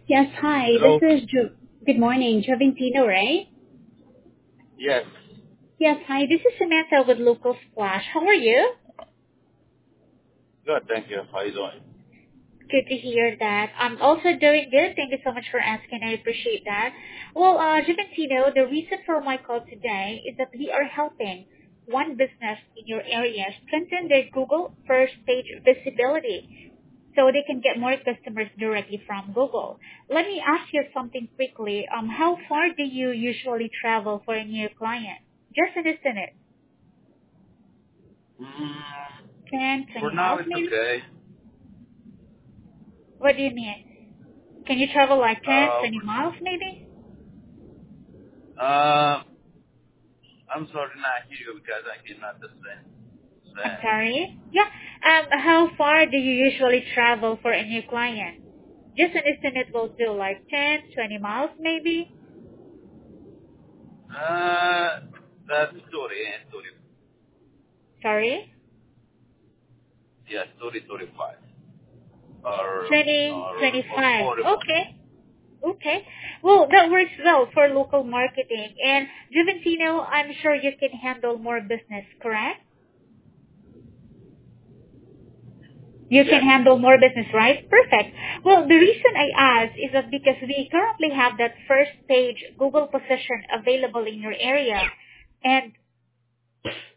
Yes, hi. This Hello? is Good morning, Joventino, right? Yes. Yes, hi. This is Samantha with Local Splash. How are you? Good, thank you. How you doing? Good to hear that. I'm also doing good. Thank you so much for asking. I appreciate that. Well, Juventino, the reason for my call today is that we are helping one business in your area strengthen their Google first page visibility so they can get more customers directly from Google. Let me ask you something quickly. How far do you usually travel for a new client? Just an estimate. Mm, 10, for 20 now, miles it's maybe? okay. What do you mean? Can you travel like 10, Uh, 20 miles maybe? uh, I'm sorry not hear you because I cannot understand. I'm Understand. sorry. Yeah. How far do you usually travel for a new client? Just an estimate will do like 10, 20 miles maybe. Uh, that's story and story. Sorry? Yeah, story 35. Or, 20, or 25. 41. Okay. Okay. Well, that works well for local marketing. And Juventino, I'm sure you can handle more business, correct? You can Yes. handle more business, right? Perfect. Well, the reason I ask is that because we currently have that first page Google position available in your area. And